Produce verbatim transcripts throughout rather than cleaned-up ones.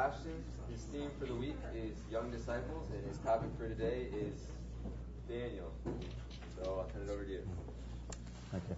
Ashton. His theme for the week is Young Disciples, and his topic for today is Daniel. So I'll turn it over to you. Thank you.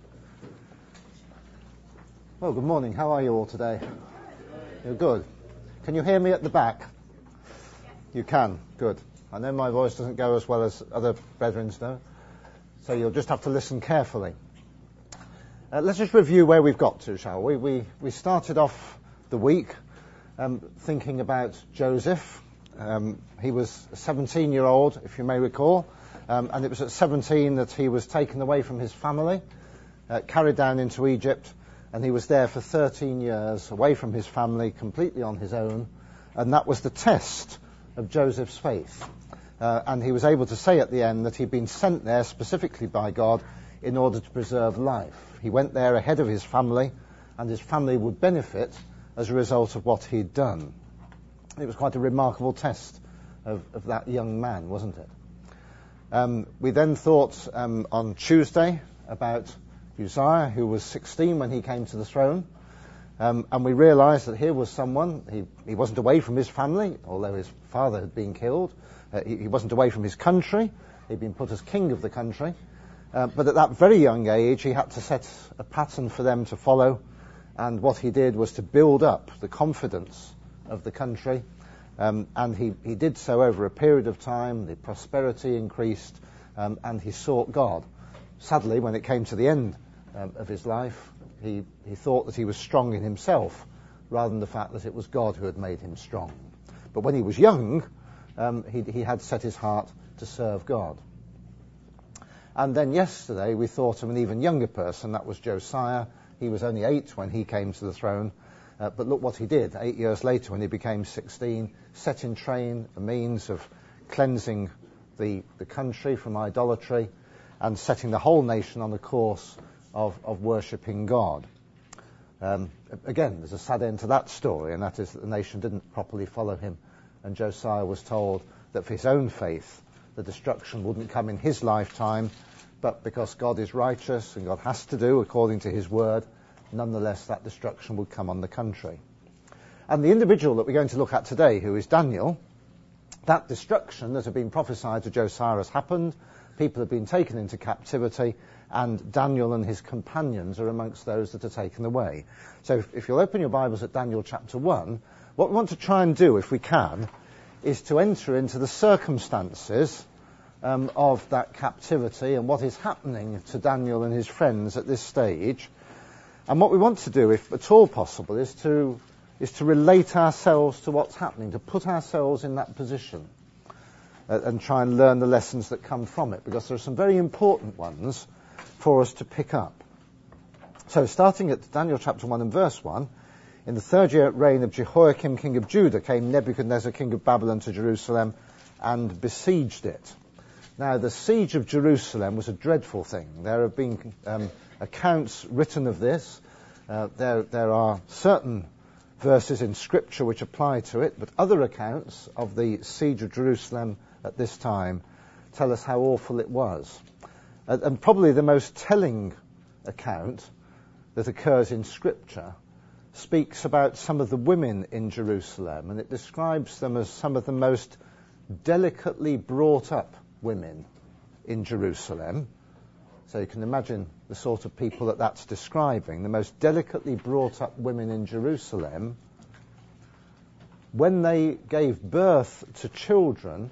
Well, good morning. How are you all today? You're good. Can you hear me at the back? You can. Good. I know my voice doesn't go as well as other brethren's do, so you'll just have to listen carefully. Uh, let's just review where we've got to, shall we? We we started off the week um, thinking about Joseph. Um, he was a seventeen-year-old, if you may recall, um, and it was at seventeen that he was taken away from his family, uh, carried down into Egypt, and he was there for thirteen years, away from his family, completely on his own, and that was the test of Joseph's faith. Uh, and he was able to say at the end that he'd been sent there specifically by God in order to preserve life. He went there ahead of his family, and his family would benefit as a result of what he'd done. It was quite a remarkable test of, of that young man, wasn't it? Um, we then thought um, on Tuesday about Uzziah, who was sixteen when he came to the throne, um, and we realised that here was someone, he, he wasn't away from his family, although his father had been killed. Uh, he, he wasn't away from his country. He'd been put as king of the country. Uh, but at that very young age, he had to set a pattern for them to follow, and what he did was to build up the confidence of the country, um, and he, he did so over a period of time. The prosperity increased, um, and he sought God. Sadly, when it came to the end um, of his life, he, he thought that he was strong in himself, rather than the fact that it was God who had made him strong. But when he was young, um, he, he had set his heart to serve God. And then yesterday we thought of an even younger person, that was Josiah. He was only eight when he came to the throne, uh, but look what he did. Eight years later, when he became sixteen, set in train a means of cleansing the, the country from idolatry and setting the whole nation on the course of, of worshipping God. Um, again, there's a sad end to that story, and that is that the nation didn't properly follow him, and Josiah was told that for his own faith, the destruction wouldn't come in his lifetime, but because God is righteous and God has to do according to his word, nonetheless that destruction would come on the country. And the individual that we're going to look at today, who is Daniel, that destruction that had been prophesied to Josiah has happened. People have been taken into captivity, and Daniel and his companions are amongst those that are taken away. So if, if you'll open your Bibles at Daniel chapter one, what we want to try and do, if we can, is to enter into the circumstances um, of that captivity and what is happening to Daniel and his friends at this stage. And what we want to do, if at all possible, is to is to relate ourselves to what's happening, to put ourselves in that position uh, and try and learn the lessons that come from it, because there are some very important ones for us to pick up. So starting at Daniel chapter one and verse one, in the third year reign of Jehoiakim, king of Judah, came Nebuchadnezzar, king of Babylon, to Jerusalem and besieged it. Now, the siege of Jerusalem was a dreadful thing. There have been um, accounts written of this. Uh, there, there are certain verses in Scripture which apply to it, but other accounts of the siege of Jerusalem at this time tell us how awful it was. Uh, and probably the most telling account that occurs in Scripture speaks about some of the women in Jerusalem, and it describes them as some of the most delicately brought up women in Jerusalem. So you can imagine the sort of people that that's describing, the most delicately brought up women in Jerusalem. When they gave birth to children,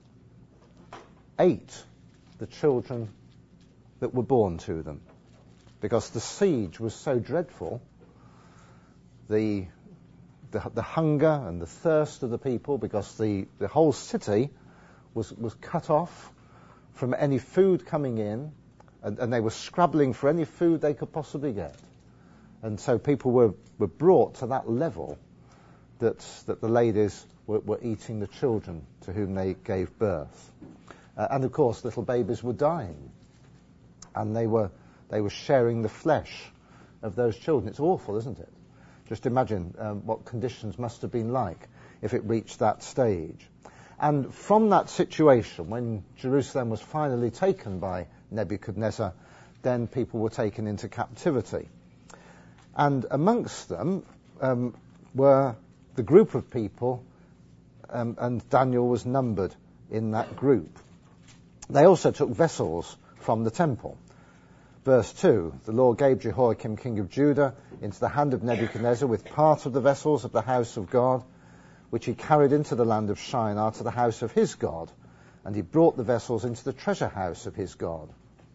ate the children that were born to them, because the siege was so dreadful. The, the the hunger and the thirst of the people, because the, the whole city was was cut off from any food coming in, and, and they were scrabbling for any food they could possibly get. And so people were, were brought to that level that that the ladies were, were eating the children to whom they gave birth. Uh, and of course little babies were dying, and they were they were sharing the flesh of those children. It's awful, isn't it? Just imagine um, what conditions must have been like if it reached that stage. And from that situation, when Jerusalem was finally taken by Nebuchadnezzar, then people were taken into captivity. And amongst them um, were the group of people, um, and Daniel was numbered in that group. They also took vessels from the temple. Verse two, the Lord gave Jehoiakim, king of Judah, into the hand of Nebuchadnezzar with part of the vessels of the house of God, which he carried into the land of Shinar to the house of his God, and he brought the vessels into the treasure house of his God.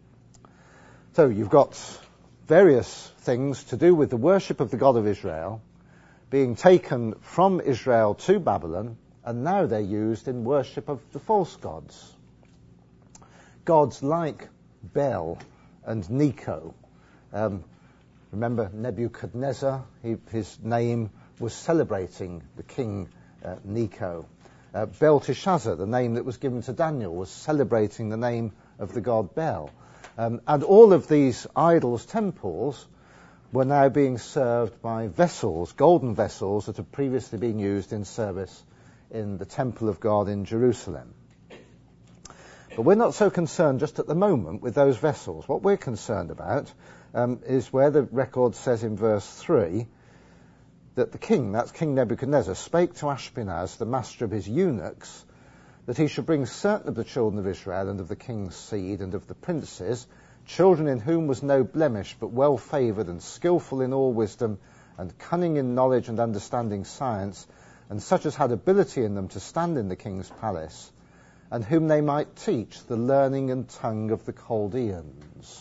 So you've got various things to do with the worship of the God of Israel being taken from Israel to Babylon, and now they're used in worship of the false gods. Gods like Bel and Necho. Um, remember Nebuchadnezzar, he, his name was celebrating the king uh, Necho. Uh, Belteshazzar, the name that was given to Daniel, was celebrating the name of the god Bel. Um, and all of these idols' temples were now being served by vessels, golden vessels, that had previously been used in service in the temple of God in Jerusalem. But we're not so concerned just at the moment with those vessels. What we're concerned about um, is where the record says in verse three that the king, that's King Nebuchadnezzar, spake to Ashpenaz, the master of his eunuchs, that he should bring certain of the children of Israel and of the king's seed and of the princes, children in whom was no blemish, but well-favoured and skillful in all wisdom and cunning in knowledge and understanding science, and such as had ability in them to stand in the king's palace, and whom they might teach the learning and tongue of the Chaldeans.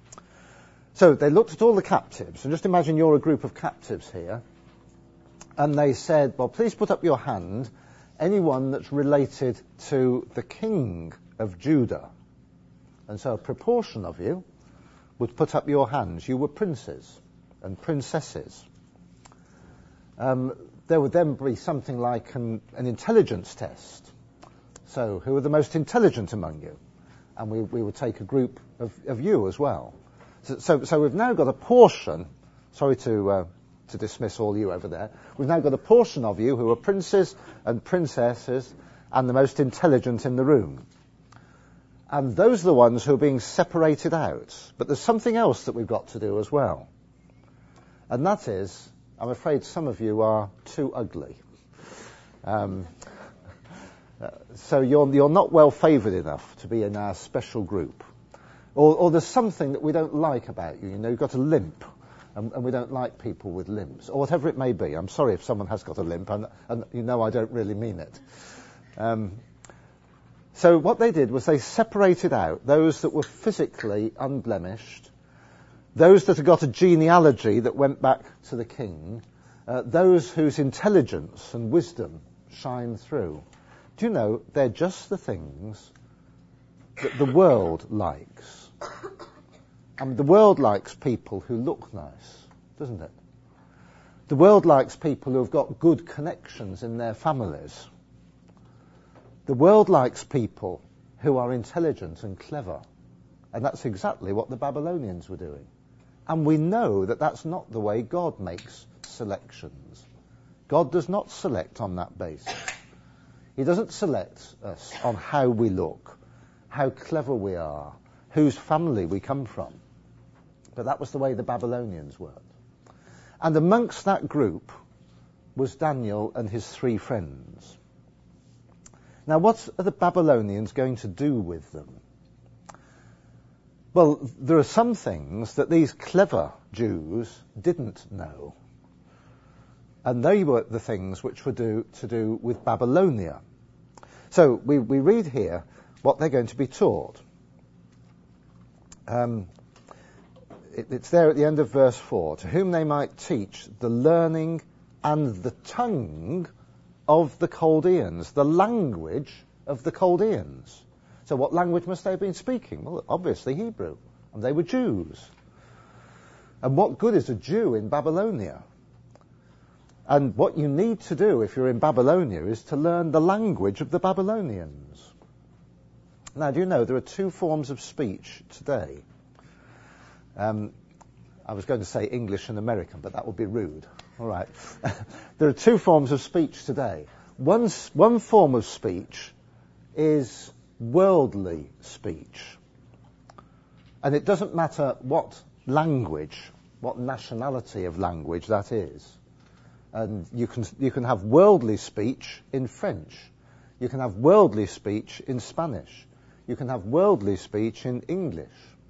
So they looked at all the captives, and just imagine you're a group of captives here, and they said, well, please put up your hand, anyone that's related to the king of Judah. And so a proportion of you would put up your hands. You were princes and princesses. Um, there would then be something like an, an intelligence test. So who are the most intelligent among you? And we, we would take a group of, of you as well. So, so, so we've now got a portion, sorry to, uh, to dismiss all you over there, we've now got a portion of you who are princes and princesses and the most intelligent in the room. And those are the ones who are being separated out. But there's something else that we've got to do as well. And that is, I'm afraid some of you are too ugly. Um, so you're, you're not well favoured enough to be in our special group. Or, or there's something that we don't like about you. You know, you've got a limp, and, and we don't like people with limps. Or whatever it may be. I'm sorry if someone has got a limp, and, and you know I don't really mean it. Um, So what they did was they separated out those that were physically unblemished, those that had got a genealogy that went back to the king, uh, those whose intelligence and wisdom shine through. Do you know, they're just the things that the world likes. I mean, the world likes people who look nice, doesn't it? The world likes people who have got good connections in their families. The world likes people who are intelligent and clever. And that's exactly what the Babylonians were doing. And we know that that's not the way God makes selections. God does not select on that basis. He doesn't select us on how we look, how clever we are, whose family we come from. But that was the way the Babylonians worked. And amongst that group was Daniel and his three friends. Now, what are the Babylonians going to do with them? Well, there are some things that these clever Jews didn't know. And they were the things which were do, to do with Babylonia. So we, we read here what they're going to be taught. Um, it, it's there at the end of verse four. To whom they might teach the learning and the tongue of the Chaldeans, the language of the Chaldeans. So what language must they have been speaking? Well, obviously Hebrew. And they were Jews. And what good is a Jew in Babylonia? And what you need to do if you're in Babylonia is to learn the language of the Babylonians. Now, do you know there are two forms of speech today? Um, I was going to say English and American, but that would be rude. All right. There are two forms of speech today. One, one form of speech is worldly speech. And it doesn't matter what language, what nationality of language that is. And you can, you can have worldly speech in French. You can have worldly speech in Spanish. You can have worldly speech in English.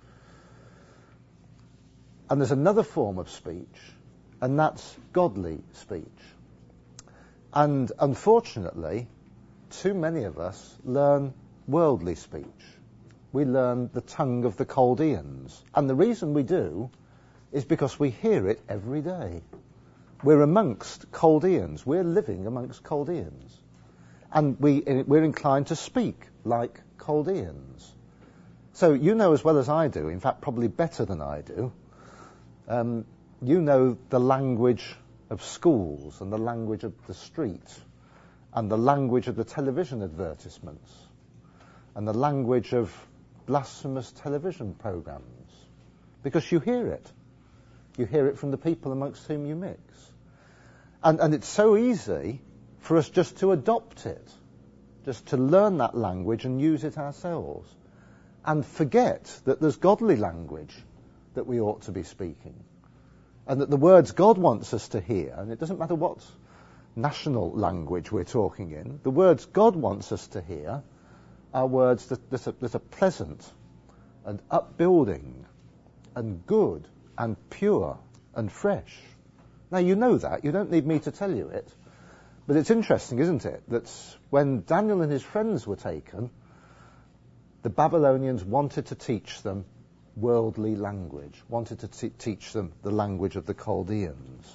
And there's another form of speech, and that's godly speech. And unfortunately, too many of us learn worldly speech. We learn the tongue of the Chaldeans. And the reason we do is because we hear it every day. We're amongst Chaldeans. We're living amongst Chaldeans. And we, we're inclined to speak like Chaldeans. So you know as well as I do, in fact probably better than I do, um, you know the language of schools and the language of the street and the language of the television advertisements and the language of blasphemous television programs, because you hear it. You hear it from the people amongst whom you mix. And, and it's so easy for us just to adopt it, just to learn that language and use it ourselves, and forget that there's godly language that we ought to be speaking, and that the words God wants us to hear, and it doesn't matter what national language we're talking in, the words God wants us to hear are words that, that, are, that are pleasant and upbuilding and good and pure and fresh. Now you know that, you don't need me to tell you it, but it's interesting, isn't it, that when Daniel and his friends were taken, the Babylonians wanted to teach them worldly language, wanted to t- teach them the language of the Chaldeans.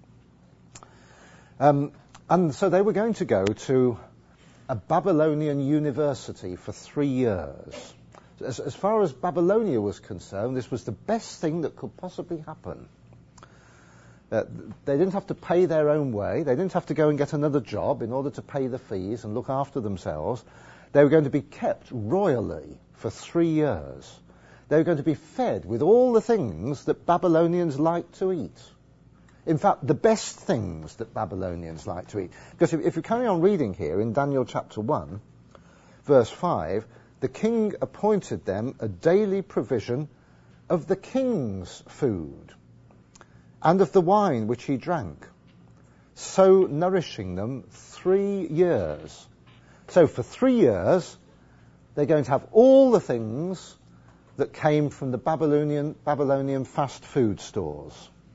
Um, and so they were going to go to a Babylonian university for three years. As, as far as Babylonia was concerned, this was the best thing that could possibly happen. Uh, they didn't have to pay their own way. They didn't have to go and get another job in order to pay the fees and look after themselves. They were going to be kept royally for three years. They were going to be fed with all the things that Babylonians like to eat. In fact, the best things that Babylonians like to eat. Because if, if you carry on reading here in Daniel chapter one, verse five, the king appointed them a daily provision of the king's food and of the wine which he drank, so nourishing them three years. So for three years, they're going to have all the things that came from the Babylonian, Babylonian fast food stores.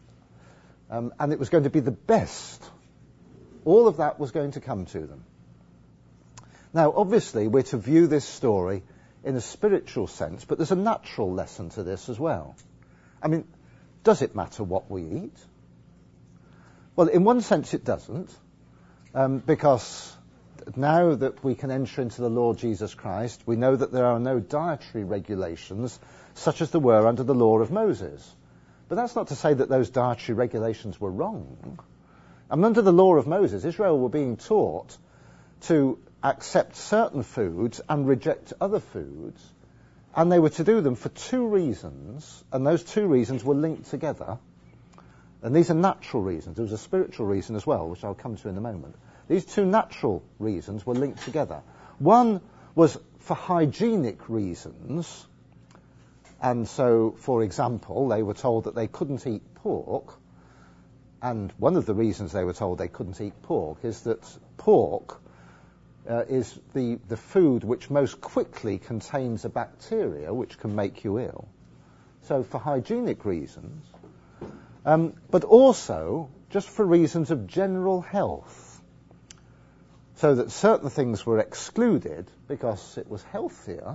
Um, and it was going to be the best. All of that was going to come to them. Now, obviously, we're to view this story in a spiritual sense, but there's a natural lesson to this as well. I mean, does it matter what we eat? Well, in one sense it doesn't, um, because now that we can enter into the Lord Jesus Christ, we know that there are no dietary regulations such as there were under the law of Moses. But that's not to say that those dietary regulations were wrong. I mean, under the law of Moses, Israel were being taught to accept certain foods and reject other foods, and they were to do them for two reasons, and those two reasons were linked together. And these are natural reasons. There was a spiritual reason as well, which I'll come to in a moment. These two natural reasons were linked together. One was for hygienic reasons, and so, for example, they were told that they couldn't eat pork, and one of the reasons they were told they couldn't eat pork is that pork uh, is the, the food which most quickly contains a bacteria which can make you ill. So for hygienic reasons, um, but also just for reasons of general health, so that certain things were excluded because it was healthier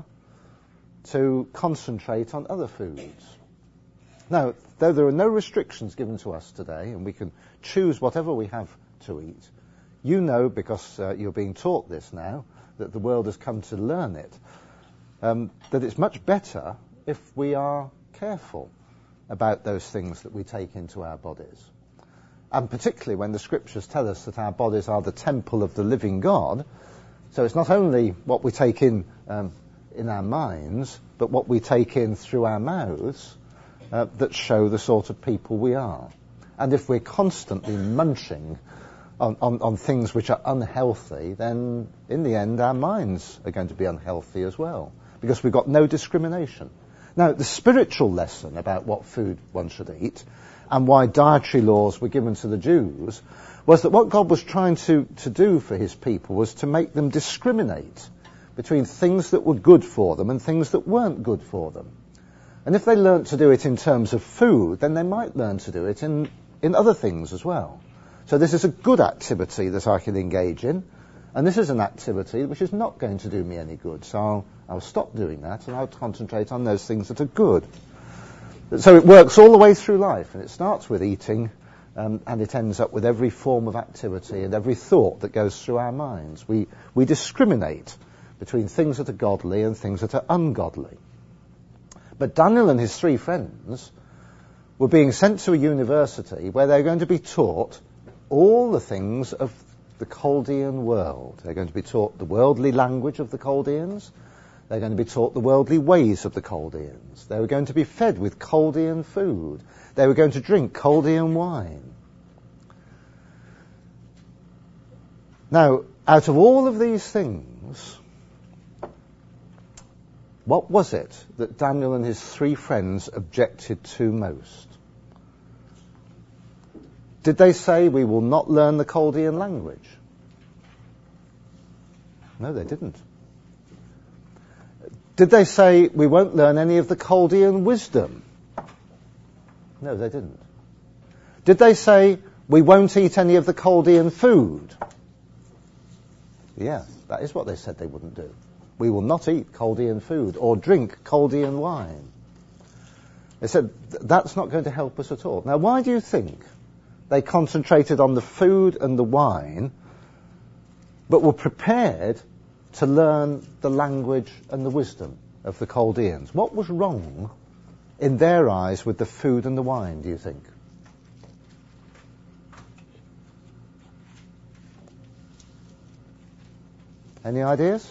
to concentrate on other foods. Now, though there are no restrictions given to us today, and we can choose whatever we have to eat, you know, because uh, you're being taught this now, that the world has come to learn it, um, that it's much better if we are careful about those things that we take into our bodies. And particularly when the scriptures tell us that our bodies are the temple of the living God, so it's not only what we take in um, in our minds, but what we take in through our mouths, uh, that show the sort of people we are. And if we're constantly munching on, on, on things which are unhealthy, then in the end our minds are going to be unhealthy as well, because we've got no discrimination. Now, the spiritual lesson about what food one should eat and why dietary laws were given to the Jews was that what God was trying to, to do for his people was to make them discriminate between things that were good for them and things that weren't good for them. And if they learnt to do it in terms of food, then they might learn to do it in, in other things as well. So this is a good activity that I can engage in, and this is an activity which is not going to do me any good. So I'll, I'll stop doing that and I'll concentrate on those things that are good. So it works all the way through life, and it starts with eating, um, and it ends up with every form of activity and every thought that goes through our minds. We, we discriminate between things that are godly and things that are ungodly. But Daniel and his three friends were being sent to a university where they're going to be taught all the things of the Chaldean world. They're going to be taught the worldly language of the Chaldeans. They're going to be taught the worldly ways of the Chaldeans. They were going to be fed with Chaldean food. They were going to drink Chaldean wine. Now, out of all of these things, what was it that Daniel and his three friends objected to most? Did they say, we will not learn the Chaldean language? No, they didn't. Did they say, we won't learn any of the Chaldean wisdom? No, they didn't. Did they say, we won't eat any of the Chaldean food? Yeah, that is what they said they wouldn't do. We will not eat Chaldean food or drink Chaldean wine. They said, that's not going to help us at all. Now, why do you think they concentrated on the food and the wine, but were prepared to learn the language and the wisdom of the Chaldeans? What was wrong in their eyes with the food and the wine, do you think? Any ideas?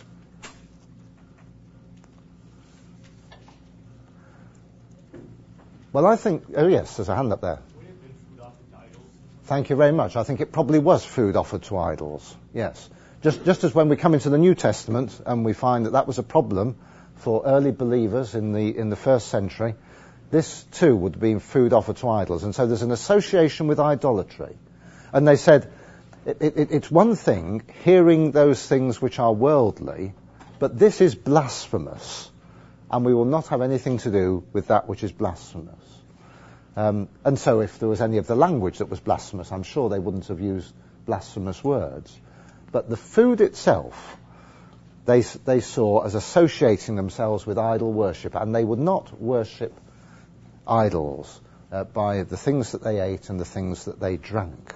Well, I think, oh yes, there's a hand up there. Would it have been food offered to idols? Thank you very much. I think it probably was food offered to idols, yes. Just, just as when we come into the New Testament and we find that that was a problem for early believers in the, in the first century, this too would have been food offered to idols. And so there's an association with idolatry. And they said, it, it, it's one thing hearing those things which are worldly, but this is blasphemous, and we will not have anything to do with that which is blasphemous. Um, and so if there was any of the language that was blasphemous, I'm sure they wouldn't have used blasphemous words. But the food itself, they, they saw as associating themselves with idol worship, and they would not worship idols uh, by the things that they ate and the things that they drank.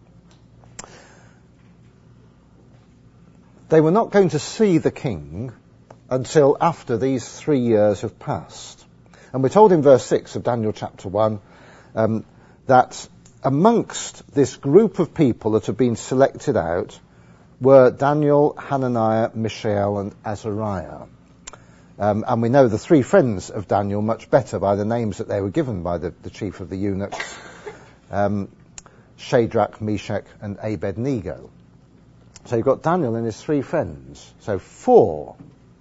They were not going to see the king until after these three years have passed. And we're told in verse six of Daniel chapter one um, that amongst this group of people that have been selected out were Daniel, Hananiah, Mishael, and Azariah. Um, and we know the three friends of Daniel much better by the names that they were given by the, the chief of the eunuchs, um, Shadrach, Meshach, and Abednego. So you've got Daniel and his three friends. So four,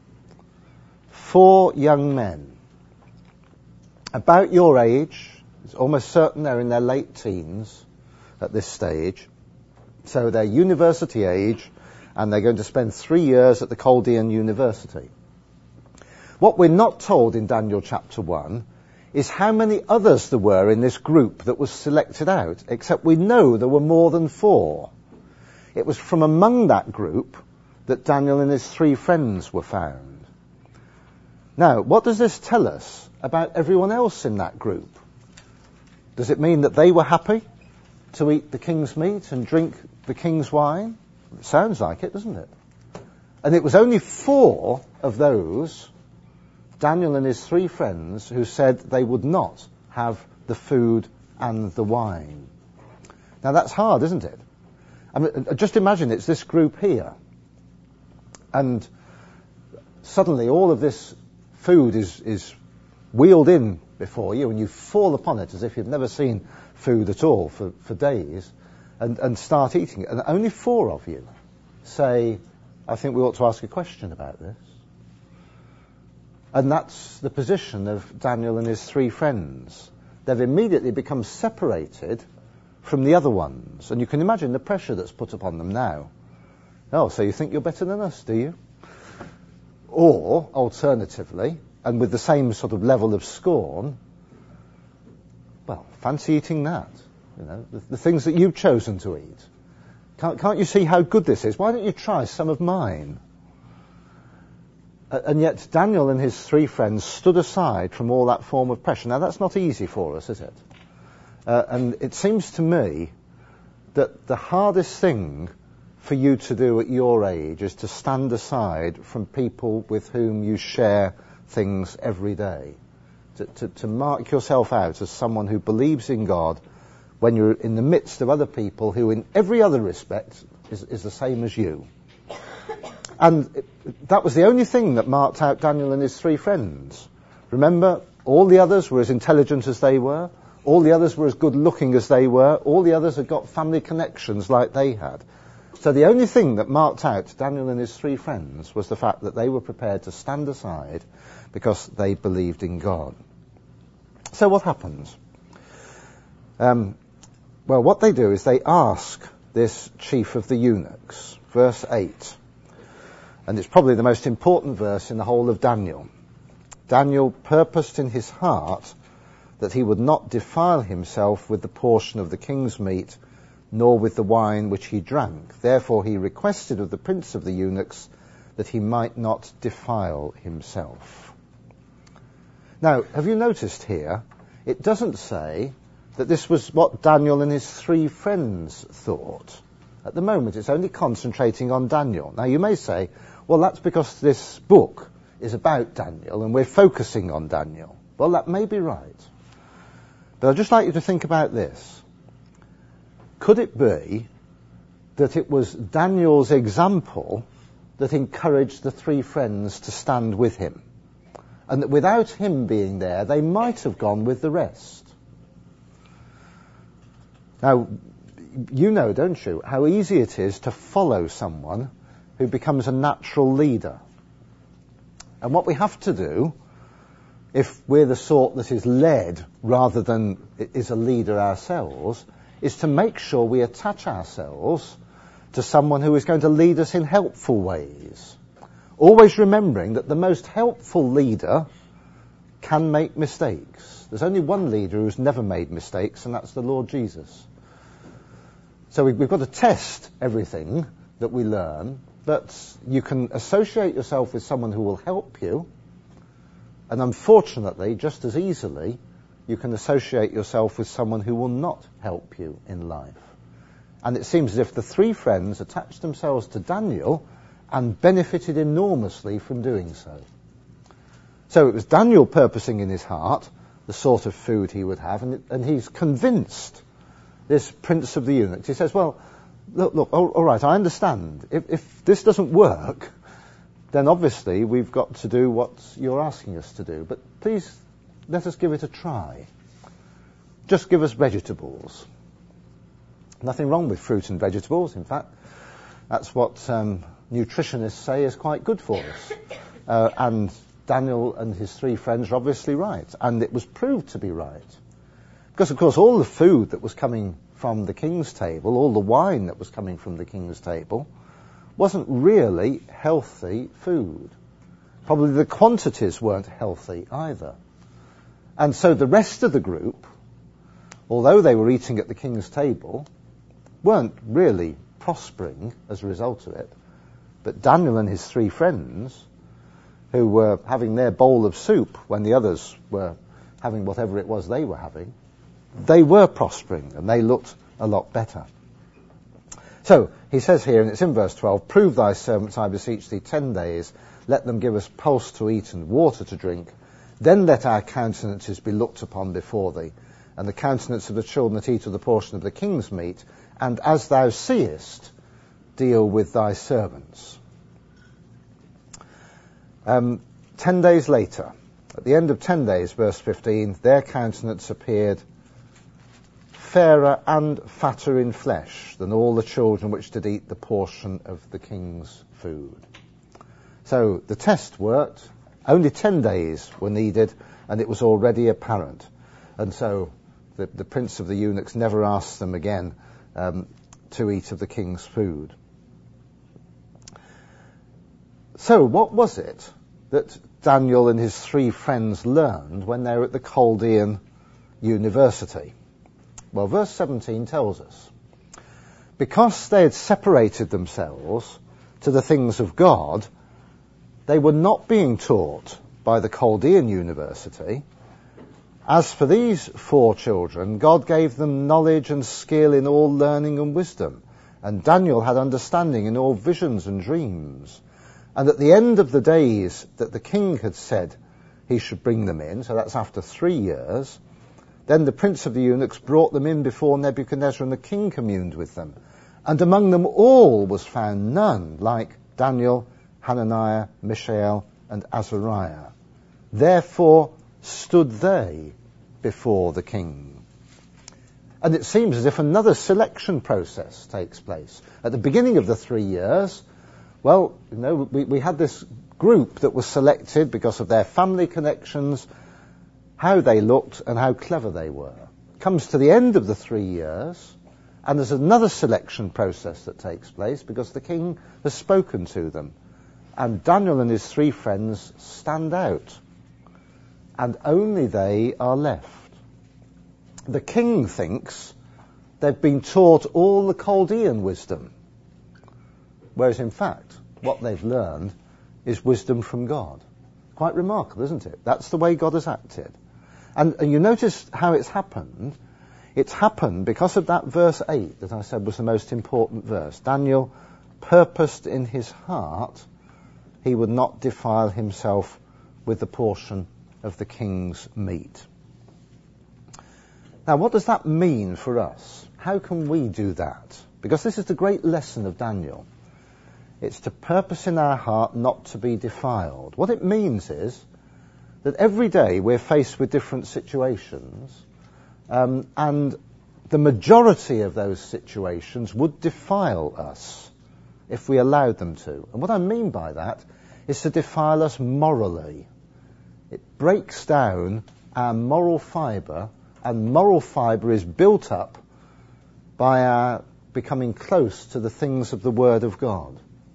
four young men, about your age. It's almost certain they're in their late teens at this stage. So they're university age, and they're going to spend three years at the Chaldean University. What we're not told in Daniel chapter one is how many others there were in this group that was selected out, except we know there were more than four. It was from among that group that Daniel and his three friends were found. Now, what does this tell us about everyone else in that group? Does it mean that they were happy to eat the king's meat and drink the king's wine? It sounds like it, doesn't it? And it was only four of those, Daniel and his three friends, who said they would not have the food and the wine. Now that's hard, isn't it? I mean, just imagine it's this group here, and suddenly all of this food is, is wheeled in before you, and you fall upon it as if you've never seen food at all for, for days, and, and start eating it. And only four of you say, I think we ought to ask a question about this. And that's the position of Daniel and his three friends. They've immediately become separated from the other ones. And you can imagine the pressure that's put upon them now. Oh, so you think you're better than us, do you? Or, alternatively, and with the same sort of level of scorn, well, fancy eating that. You know, the, the things that you've chosen to eat. Can't, can't you see how good this is? Why don't you try some of mine? Uh, and yet Daniel and his three friends stood aside from all that form of pressure. Now, that's not easy for us, is it? Uh, and it seems to me that the hardest thing for you to do at your age is to stand aside from people with whom you share things every day. To, to, to mark yourself out as someone who believes in God when you're in the midst of other people who in every other respect is, is the same as you. And it, that was the only thing that marked out Daniel and his three friends. Remember, all the others were as intelligent as they were. All the others were as good looking as they were. All the others had got family connections like they had. So the only thing that marked out Daniel and his three friends was the fact that they were prepared to stand aside because they believed in God. So what happens? Um, well, what they do is they ask this chief of the eunuchs, verse eight. And it's probably the most important verse in the whole of Daniel. Daniel purposed in his heart that he would not defile himself with the portion of the king's meat, nor with the wine which he drank. Therefore he requested of the prince of the eunuchs that he might not defile himself. Now, have you noticed here, it doesn't say that this was what Daniel and his three friends thought. At the moment, it's only concentrating on Daniel. Now, you may say, well, that's because this book is about Daniel and we're focusing on Daniel. Well, that may be right. But I'd just like you to think about this. Could it be that it was Daniel's example that encouraged the three friends to stand with him? And that without him being there, they might have gone with the rest? Now, you know, don't you, how easy it is to follow someone who becomes a natural leader. And what we have to do, if we're the sort that is led rather than is a leader ourselves, is to make sure we attach ourselves to someone who is going to lead us in helpful ways. Always remembering that the most helpful leader can make mistakes. There's only one leader who's never made mistakes, and that's the Lord Jesus. So we've got to test everything that we learn, but you can associate yourself with someone who will help you, and unfortunately, just as easily, you can associate yourself with someone who will not help you in life. And it seems as if the three friends attached themselves to Daniel and benefited enormously from doing so. So it was Daniel purposing in his heart the sort of food he would have, and, it, and he's convinced this prince of the eunuchs. He says, well, look, look all, all right, I understand. If, if this doesn't work, then obviously we've got to do what you're asking us to do. But please, let us give it a try. Just give us vegetables. Nothing wrong with fruit and vegetables. In fact, that's what um, nutritionists say is quite good for us. Uh, and Daniel and his three friends are obviously right. And it was proved to be right. Because, of course, all the food that was coming from the king's table, all the wine that was coming from the king's table, wasn't really healthy food. Probably the quantities weren't healthy either. And so the rest of the group, although they were eating at the king's table, weren't really prospering as a result of it. But Daniel and his three friends, who were having their bowl of soup when the others were having whatever it was they were having, they were prospering and they looked a lot better. So he says here, and it's in verse twelve, prove thy servants, I beseech thee, ten days, let them give us pulse to eat and water to drink. Then let our countenances be looked upon before thee, and the countenance of the children that eat of the portion of the king's meat, and as thou seest, deal with thy servants. Um, ten days later, at the end of ten days, verse fifteen, their countenance appeared fairer and fatter in flesh than all the children which did eat the portion of the king's food. So the test worked, Only ten days were needed, and it was already apparent. And so the, the prince of the eunuchs never asked them again um, to eat of the king's food. So what was it that Daniel and his three friends learned when they were at the Chaldean University? Well, verse seventeen tells us. Because they had separated themselves to the things of God, they were not being taught by the Chaldean University. As for these four children, God gave them knowledge and skill in all learning and wisdom, and Daniel had understanding in all visions and dreams. And at the end of the days that the king had said he should bring them in, so that's after three years, then the prince of the eunuchs brought them in before Nebuchadnezzar, and the king communed with them. And among them all was found none like Daniel, Hananiah, Mishael, and Azariah. Therefore stood they before the king. And it seems as if another selection process takes place. At the beginning of the three years, well, you know, we, we had this group that was selected because of their family connections, how they looked, and how clever they were. Comes to the end of the three years, and there's another selection process that takes place because the king has spoken to them. And Daniel and his three friends stand out. And only they are left. The king thinks they've been taught all the Chaldean wisdom. Whereas in fact, what they've learned is wisdom from God. Quite remarkable, isn't it? That's the way God has acted. And, and you notice how it's happened. It's happened because of that verse eight that I said was the most important verse. Daniel purposed in his heart he would not defile himself with the portion of the king's meat. Now, what does that mean for us? How can we do that? Because this is the great lesson of Daniel. It's to purpose in our heart not to be defiled. What it means is that every day we're faced with different situations, um, and the majority of those situations would defile us if we allowed them to. And what I mean by that is to defile us morally. It breaks down our moral fibre, and moral fibre is built up by our becoming close to the things of the Word of God.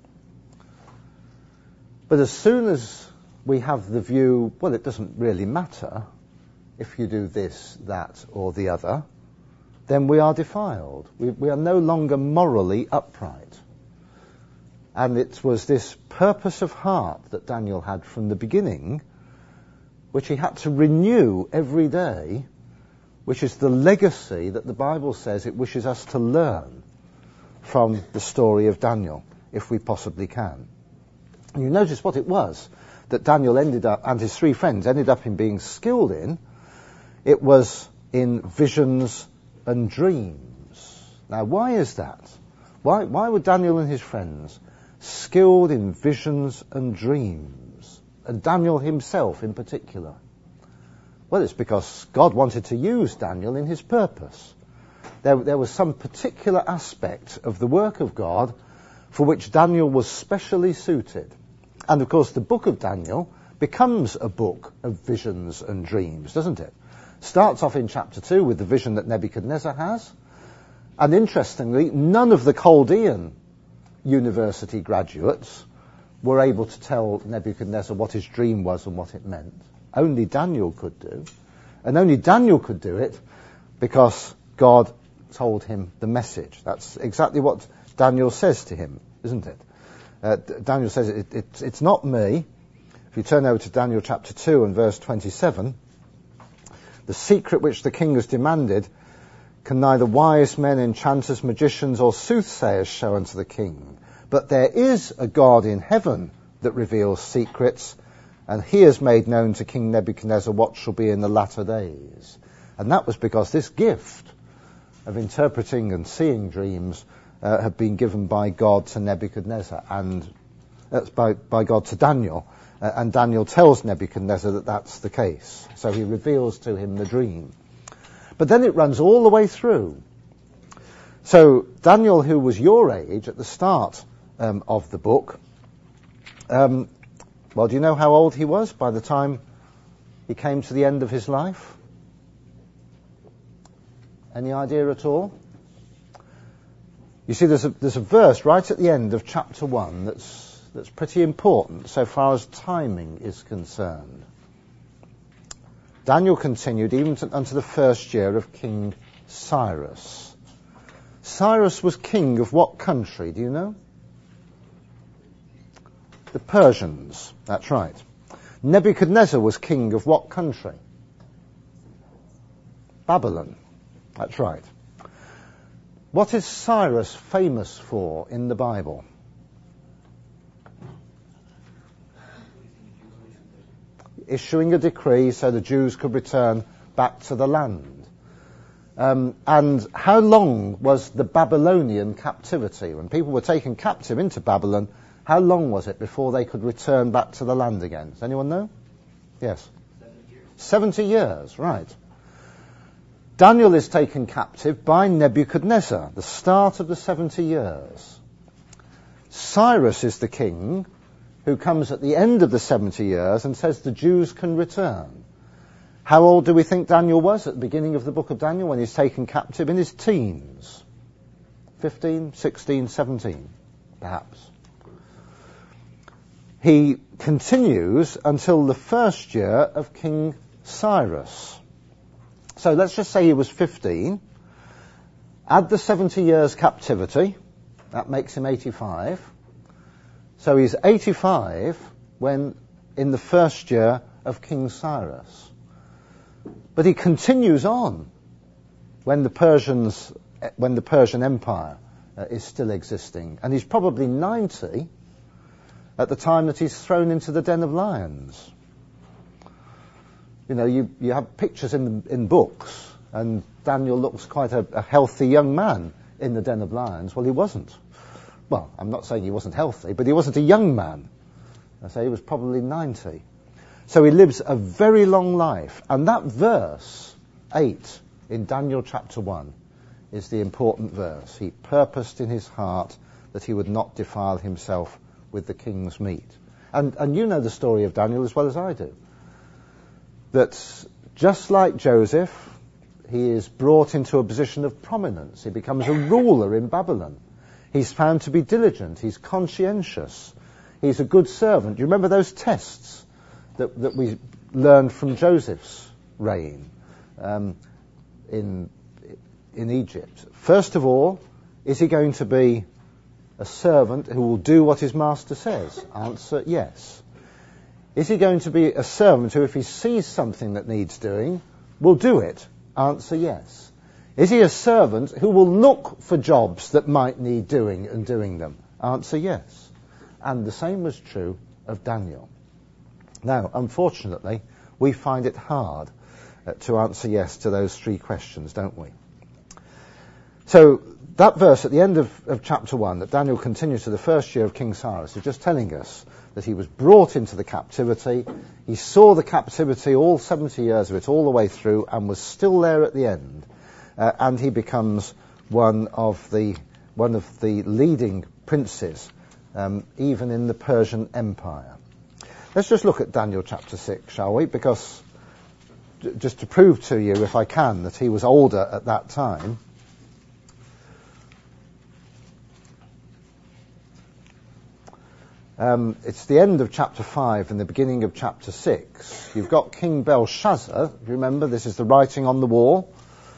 But as soon as we have the view, well, it doesn't really matter if you do this, that, or the other, then we are defiled. We, we are no longer morally upright. And it was this purpose of heart that Daniel had from the beginning, which he had to renew every day, which is the legacy that the Bible says it wishes us to learn from the story of Daniel, if we possibly can. And you notice what it was that Daniel ended up, and his three friends ended up in being skilled in. It was in visions and dreams. Now, why is that? Why, why were Daniel and his friends skilled in visions and dreams? And Daniel himself in particular? Well, it's because God wanted to use Daniel in his purpose. There, there was some particular aspect of the work of God for which Daniel was specially suited. And of course, the book of Daniel becomes a book of visions and dreams, doesn't it? Starts off in chapter two with the vision that Nebuchadnezzar has. And interestingly, none of the Chaldean university graduates were able to tell Nebuchadnezzar what his dream was and what it meant. Only Daniel could do. And only Daniel could do it because God told him the message. That's exactly what Daniel says to him, isn't it? Uh, Daniel says, it, it, it's not me. If you turn over to Daniel chapter two and verse twenty-seven, the secret which the king has demanded can neither wise men, enchanters, magicians, or soothsayers show unto the king. But there is a God in heaven that reveals secrets, and he has made known to King Nebuchadnezzar what shall be in the latter days. And that was because this gift of interpreting and seeing dreams uh, had been given by God to Nebuchadnezzar, and that's by, by God to Daniel. Uh, and Daniel tells Nebuchadnezzar that that's the case. So he reveals to him the dream. But then it runs all the way through. So Daniel, who was your age at the start um, of the book, um, Well, do you know how old he was by the time he came to the end of his life? Any idea at all? You see, there's a, there's a verse right at the end of chapter one that's, that's pretty important so far as timing is concerned. Daniel continued even to, unto the first year of King Cyrus. Cyrus was king of what country, do you know? The Persians, that's right. Nebuchadnezzar was king of what country? Babylon, that's right. What is Cyrus famous for in the Bible? Issuing a decree so the Jews could return back to the land. Um, and how long was the Babylonian captivity? When people were taken captive into Babylon, how long was it before they could return back to the land again? Does anyone know? Yes. Seventy years. Seventy years, right. Daniel is taken captive by Nebuchadnezzar, the start of the seventy years. Cyrus is the king who comes at the end of the seventy years and says the Jews can return. How old do we think Daniel was at the beginning of the book of Daniel when he's taken captive? In his teens. fifteen, sixteen, seventeen, perhaps. He continues until the first year of King Cyrus. So let's just say he was fifteen. Add the seventy years captivity. That makes him eighty-five. So he's eighty-five when in the first year of King Cyrus. But he continues on when the Persians, when the Persian Empire uh, is still existing. And he's probably ninety at the time that he's thrown into the den of lions. You know, you, you have pictures in in books, and Daniel looks quite a, a healthy young man in the den of lions. Well, he wasn't. Well, I'm not saying he wasn't healthy, but he wasn't a young man. I say he was probably ninety. So he lives a very long life. And that verse, eight, in Daniel chapter one, is the important verse. He purposed in his heart that he would not defile himself with the king's meat. And, and you know the story of Daniel as well as I do. That just like Joseph, he is brought into a position of prominence. He becomes a ruler in Babylon. He's found to be diligent. He's conscientious. He's a good servant. You remember those tests that, that we learned from Joseph's reign um, in, in Egypt? First of all, is he going to be a servant who will do what his master says? Answer, yes. Is he going to be a servant who, if he sees something that needs doing, will do it? Answer, yes. Is he a servant who will look for jobs that might need doing and doing them? Answer, yes. And the same was true of Daniel. Now, unfortunately, we find it hard uh, to answer yes to those three questions, don't we? So, that verse at the end of, of chapter one, that Daniel continues to the first year of King Cyrus, is just telling us that he was brought into the captivity. He saw the captivity, all seventy years of it, all the way through, and was still there at the end. Uh, and he becomes one of the one of the leading princes, um, even in the Persian Empire. Let's just look at Daniel chapter six, shall we? Because j- just to prove to you, if I can, that he was older at that time. Um, it's the end of chapter five and the beginning of chapter six. You've got King Belshazzar. You remember, this is the writing on the wall.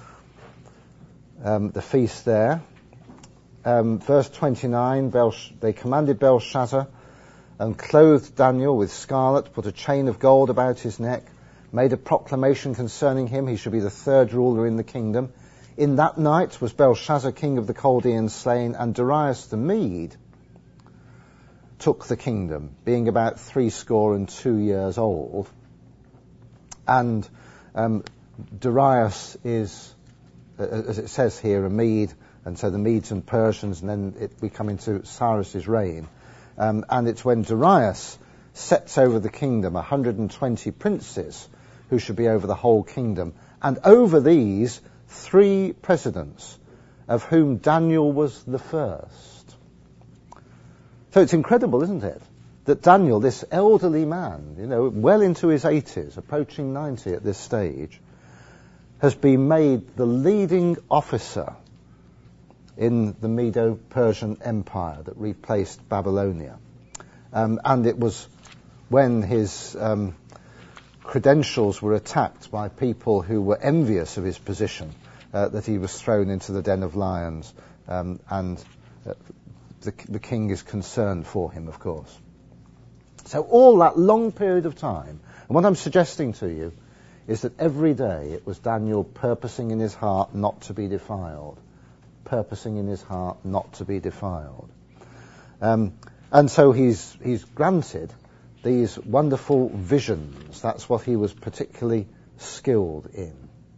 Um, the feast there. Um, verse twenty-nine, Belsh- they commanded Belshazzar and clothed Daniel with scarlet, put a chain of gold about his neck, made a proclamation concerning him. He should be the third ruler in the kingdom. In that night was Belshazzar, king of the Chaldeans, slain, and Darius the Mede took the kingdom, being about three score and two years old. And um, Darius is, uh, as it says here, a Mede, and so the Medes and Persians, and then it, we come into Cyrus's reign. Um, and it's when Darius sets over the kingdom one hundred twenty princes who should be over the whole kingdom. And over these, three presidents, of whom Daniel was the first. So it's incredible, isn't it, that Daniel, this elderly man, you know, well into his eighties, approaching ninety at this stage, has been made the leading officer in the Medo-Persian Empire that replaced Babylonia. Um, and it was when his um, credentials were attacked by people who were envious of his position uh, that he was thrown into the den of lions. Um, and uh, the, the king is concerned for him, of course. So all that long period of time, and what I'm suggesting to you is that every day it was Daniel purposing in his heart not to be defiled. Purposing in his heart not to be defiled. Um, and so he's he's granted these wonderful visions. That's what he was particularly skilled in.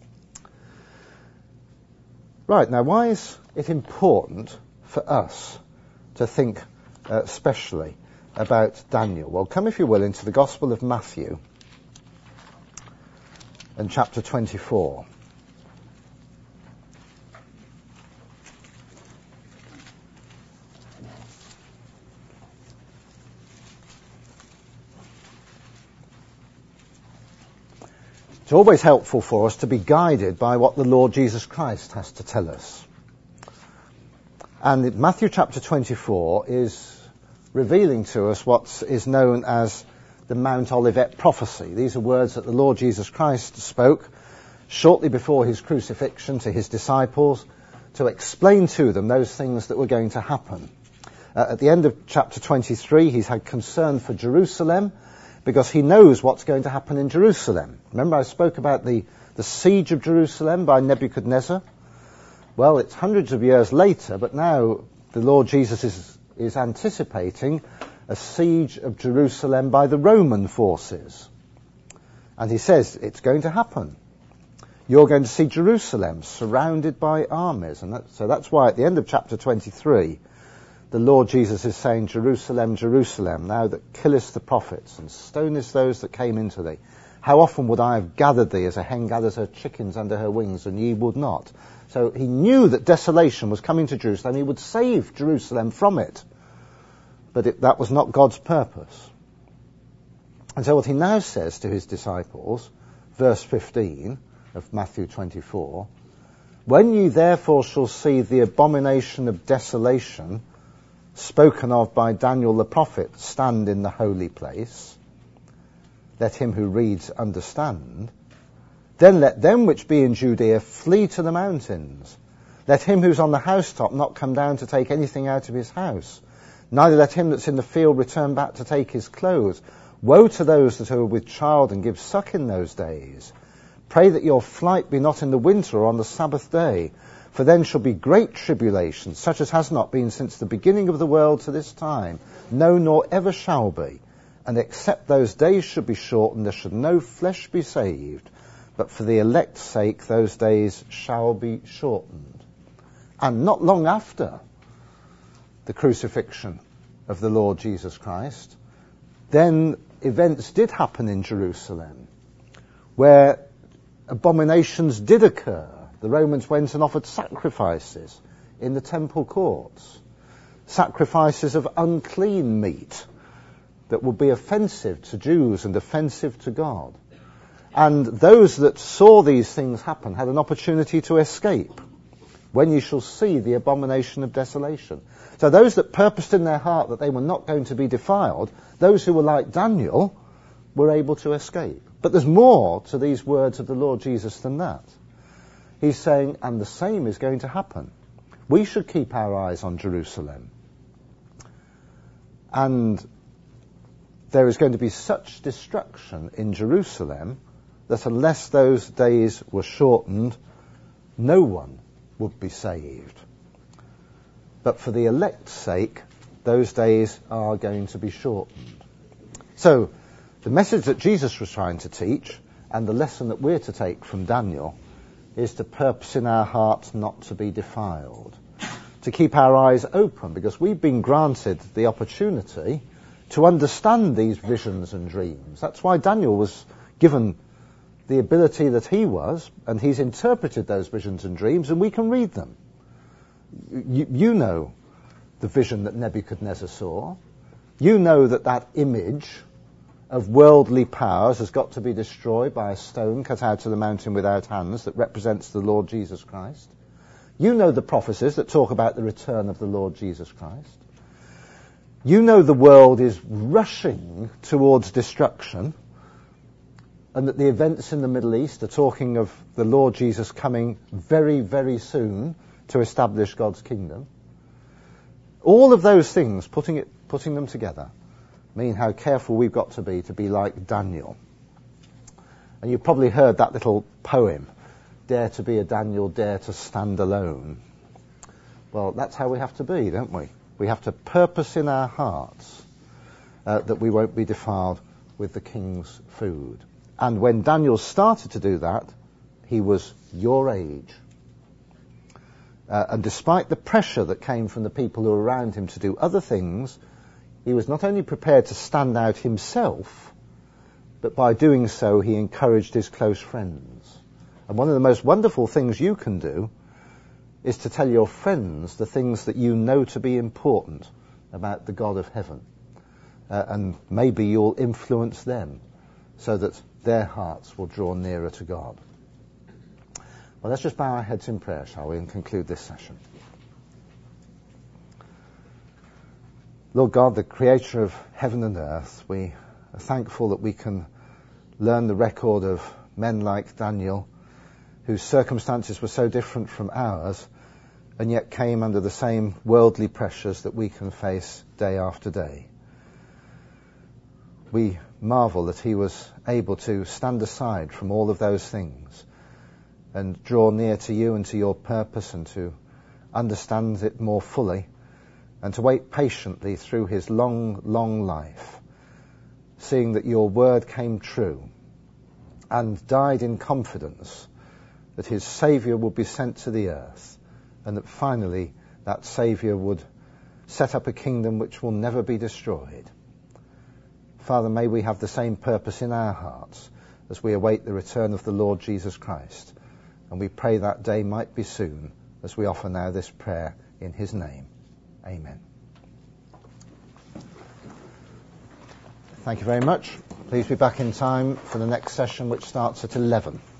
Right, now why is it important for us to think uh, specially about Daniel? Well, come if you will into the Gospel of Matthew and chapter twenty-four. It's always helpful for us to be guided by what the Lord Jesus Christ has to tell us. And Matthew chapter twenty-four is revealing to us what is known as the Mount Olivet prophecy. These are words that the Lord Jesus Christ spoke shortly before his crucifixion to his disciples to explain to them those things that were going to happen. Uh, at the end of chapter twenty-three, he's had concern for Jerusalem, because he knows what's going to happen in Jerusalem. Remember I spoke about the, the siege of Jerusalem by Nebuchadnezzar? Well, it's hundreds of years later, but now the Lord Jesus is, is anticipating a siege of Jerusalem by the Roman forces. And he says it's going to happen. You're going to see Jerusalem surrounded by armies. And that, so that's why at the end of chapter twenty-three, the Lord Jesus is saying, Jerusalem, Jerusalem, thou that killest the prophets and stonest those that came into thee. How often would I have gathered thee as a hen gathers her chickens under her wings, and ye would not. So he knew that desolation was coming to Jerusalem. He would save Jerusalem from it. But it, that was not God's purpose. And so what he now says to his disciples, verse fifteen of Matthew twenty-four, when ye therefore shall see the abomination of desolation spoken of by Daniel the prophet stand in the holy place, let him who reads understand. Then let them which be in Judea flee to the mountains. Let him who's on the housetop not come down to take anything out of his house. Neither let him that's in the field return back to take his clothes. Woe to those that are with child and give suck in those days. Pray that your flight be not in the winter or on the Sabbath day, for then shall be great tribulation, such as has not been since the beginning of the world to this time, no, nor ever shall be. And except those days should be shortened, there should no flesh be saved, but for the elect's sake those days shall be shortened. And not long after the crucifixion of the Lord Jesus Christ, then events did happen in Jerusalem, where abominations did occur. The Romans went and offered sacrifices in the temple courts, sacrifices of unclean meat that would be offensive to Jews and offensive to God. And those that saw these things happen had an opportunity to escape. When you shall see the abomination of desolation. So those that purposed in their heart that they were not going to be defiled, those who were like Daniel, were able to escape. But there's more to these words of the Lord Jesus than that. He's saying, and the same is going to happen. We should keep our eyes on Jerusalem. And there is going to be such destruction in Jerusalem that unless those days were shortened, no one would be saved. But for the elect's sake, those days are going to be shortened. So, the message that Jesus was trying to teach, and the lesson that we're to take from Daniel, is to purpose in our hearts not to be defiled. To keep our eyes open, because we've been granted the opportunity to understand these visions and dreams. That's why Daniel was given the ability that he was, and he's interpreted those visions and dreams, and we can read them. You, you know the vision that Nebuchadnezzar saw. You know that that image of worldly powers has got to be destroyed by a stone cut out of the mountain without hands that represents the Lord Jesus Christ. You know the prophecies that talk about the return of the Lord Jesus Christ. You know the world is rushing towards destruction, and that the events in the Middle East are talking of the Lord Jesus coming very, very soon to establish God's kingdom. All of those things, putting it, putting them together, mean how careful we've got to be to be like Daniel. And you've probably heard that little poem, "Dare to be a Daniel, dare to stand alone." Well, that's how we have to be, don't we? We have to purpose in our hearts uh, that we won't be defiled with the king's food. And when Daniel started to do that, he was your age. Uh, and despite the pressure that came from the people who were around him to do other things, he was not only prepared to stand out himself, but by doing so he encouraged his close friends. And one of the most wonderful things you can do is to tell your friends the things that you know to be important about the God of heaven. Uh, and maybe you'll influence them so that their hearts will draw nearer to God. Well, let's just bow our heads in prayer, shall we, and conclude this session. Lord God, the creator of heaven and earth, we are thankful that we can learn the record of men like Daniel, whose circumstances were so different from ours, and yet came under the same worldly pressures that we can face day after day. We marvel that he was able to stand aside from all of those things and draw near to you and to your purpose, and to understand it more fully, and to wait patiently through his long, long life, seeing that your word came true, and died in confidence that his Saviour would be sent to the earth, and that finally that Saviour would set up a kingdom which will never be destroyed. Father, may we have the same purpose in our hearts as we await the return of the Lord Jesus Christ. And we pray that day might be soon, as we offer now this prayer in his name. Amen. Thank you very much. Please be back in time for the next session, which starts at eleven.